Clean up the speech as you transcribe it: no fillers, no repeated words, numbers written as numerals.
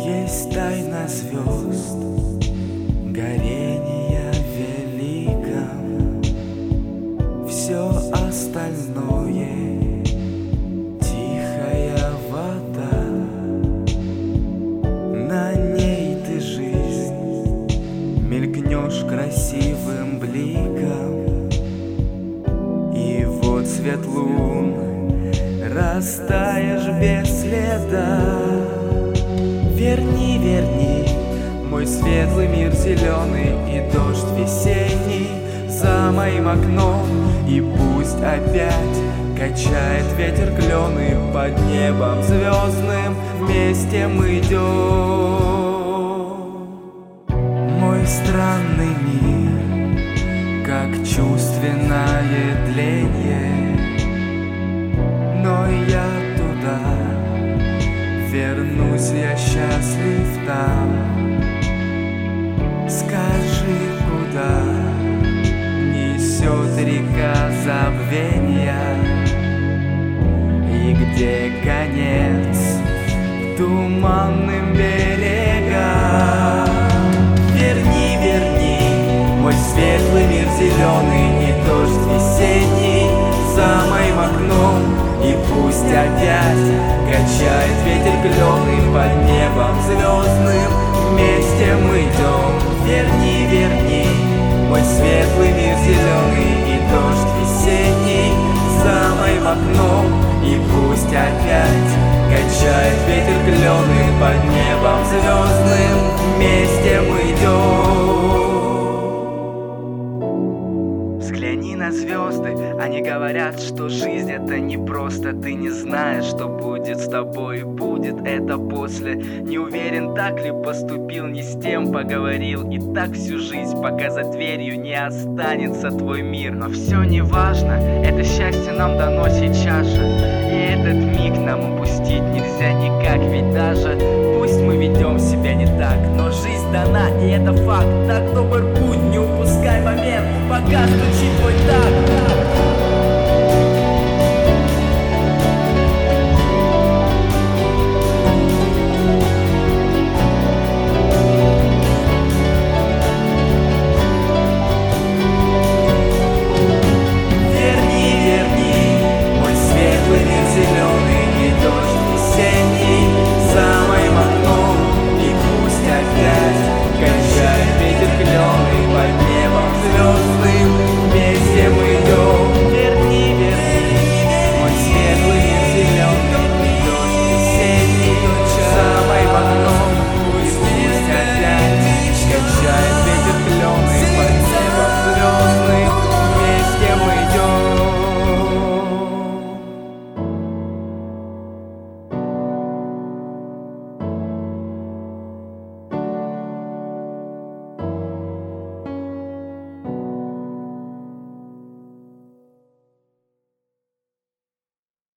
Есть тайна звезд, горение в великом, все остальное — тихая вода. На ней ты жизнь мелькнешь красивым бликом, и вот свет лун растаешь без следа. Верни, верни мой светлый мир зеленый и дождь весенний за моим окном, и пусть опять качает ветер клены под небом звездным, вместе мы идем. Мой странный мир, как чувственное тленье, но я туда вернусь, я счастлив там. Скажи, куда несет река забвения, и где конец туманным берегам. Верни, верни мой светлый мир зеленый и дождь весенний за моим окном, и пусть опять качает ветер клены под небом звездным, вместе мы идем. Верни, верни мой светлый мир зеленый и дождь весенний за моим окном, и пусть опять качает ветер клены под небом звездным, вместе мы идем. Взгляни на звезды, они говорят, что жизнь это не просто. Ты не знаешь, что будет с тобой, будет это после. Не уверен, так ли поступил, не с тем поговорил, и так всю жизнь, пока за дверью не останется твой мир. Но все не важно, это счастье нам дано сейчас же, и этот миг нам упустить нельзя никак. Ведь даже пусть мы ведем себя не так, но жизнь дана, и это факт. Так добр путь, не упускай момент, пока стучит твой такт.